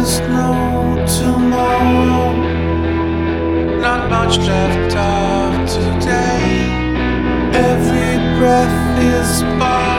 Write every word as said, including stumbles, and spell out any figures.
is no tomorrow, not much left of today. Every breath is but